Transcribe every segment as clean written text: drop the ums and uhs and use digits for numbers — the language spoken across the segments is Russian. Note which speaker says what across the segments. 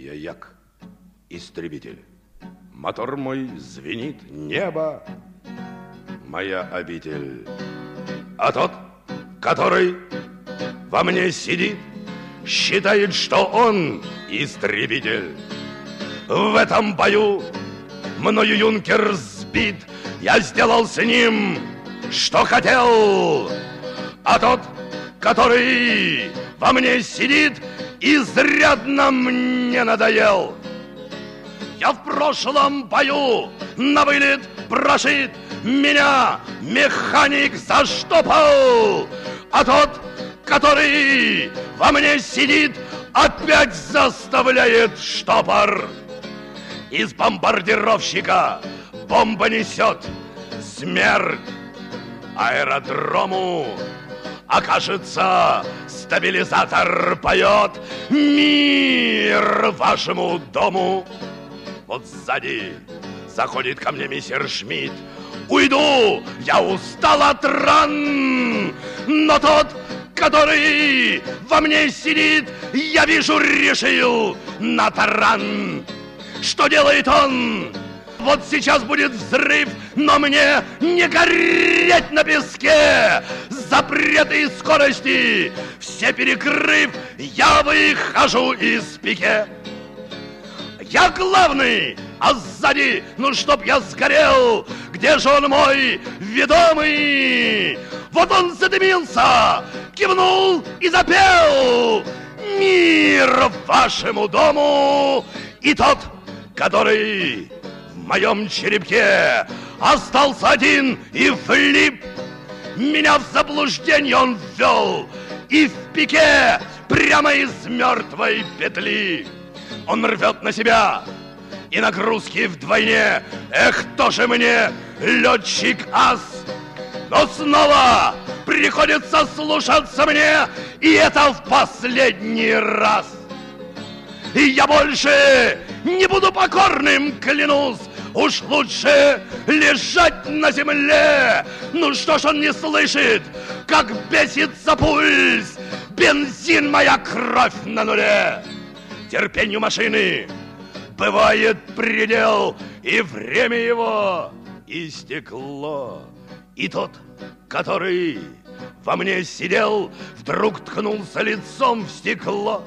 Speaker 1: Я як истребитель. Мотор мой звенит, небо моя обитель. А тот, который во мне сидит, считает, что он истребитель. В этом бою мною юнкер сбит, я сделал с ним, что хотел. А тот, который во мне сидит, изрядно мне надоел. Я в прошлом бою на вылет прошит, меня механик заштопал. А тот, который во мне сидит, опять заставляет штопор. Из бомбардировщика бомба несет смерть аэродрому. Окажется, стабилизатор поет мир вашему дому. Вот сзади заходит ко мне мистер Шмидт. Уйду, я устал от ран, но тот, который во мне сидит, я вижу, решил на таран. Что делает он? Вот сейчас будет взрыв, но мне не гореть на песке. Запреты скорости все перекрыв, я выхожу из пике. Я главный, а сзади, ну чтоб я сгорел. Где же он мой ведомый? Вот он задымился, кивнул и запел: мир вашему дому. И тот, который в моем черепке остался один и влип, меня в заблуждение он ввел, и в пике прямо из мертвой петли. Он рвет на себя и нагрузки вдвойне. Эх, тоже мне летчик-ас. Но снова приходится слушаться мне, и это в последний раз. И я больше не буду покорным, клянусь. Уж лучше лежать на земле. Ну что ж он не слышит, как бесится пульс? Бензин, моя кровь на нуле. Терпению машины бывает предел, и время его истекло. И тот, который во мне сидел, вдруг ткнулся лицом в стекло.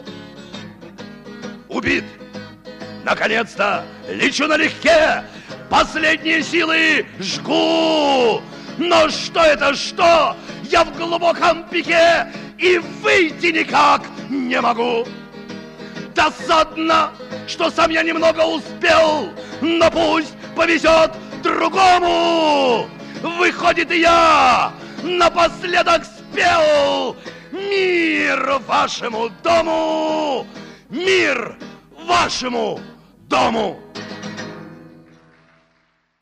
Speaker 1: Убит! Наконец-то лечу налегке, последние силы жгу. Но что это, что? Я в глубоком пике и выйти никак не могу. Досадно, что сам я немного успел, но пусть повезет другому. Выходит, и я напоследок спел: мир вашему дому, мир вашему дому.